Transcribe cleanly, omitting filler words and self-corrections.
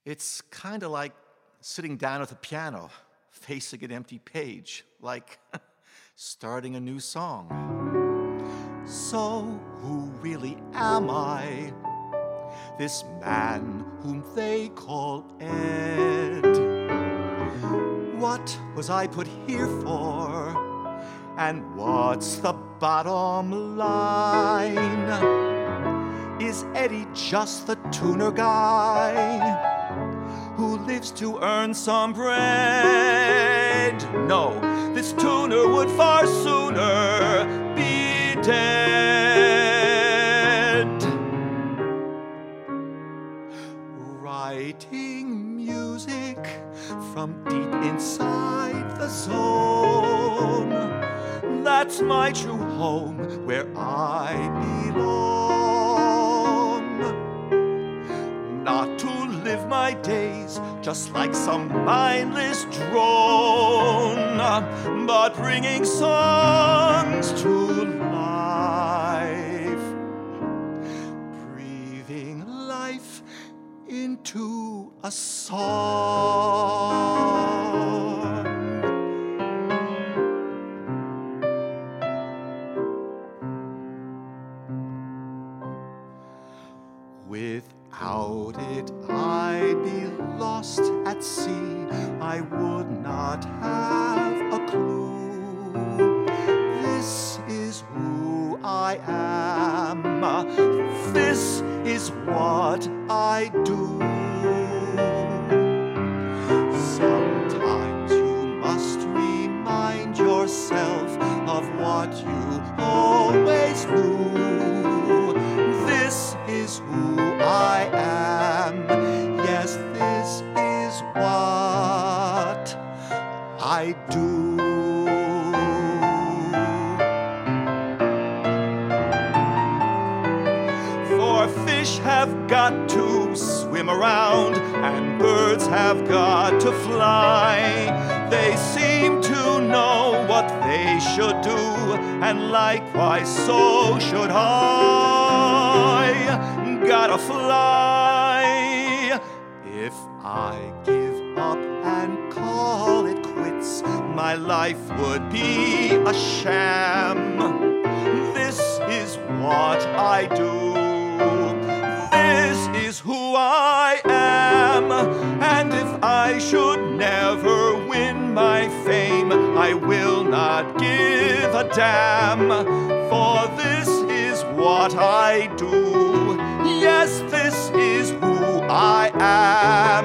It's kind of like sitting down at the piano, facing an empty page, like starting a new song. So who really am I? This man whom they call Ed. What was I put here for? And what's the bottom line? Is Eddie just the tuner guy who lives to earn some bread? No, this tuner would far sooner be dead. Writing music from deep inside the zone, that's my true home where I belong. Not to live my days just like some mindless drone, but bringing songs to life, breathing life into a song. Without it, I'd be lost at sea. I would not have a clue. This is who I am. This is what I do. Sometimes you must remind yourself of what you always knew. This is who I am. Yes, this is what I do. For fish have got to swim around and birds have got to fly. They seem to know what they should do, and likewise so should I. Gotta fly. If I give up and call it quits, my life would be a sham. This is what I do. This is who I am. And if I should never win my fame, I will not give a damn. For this is what I do. Yes, this is who I am.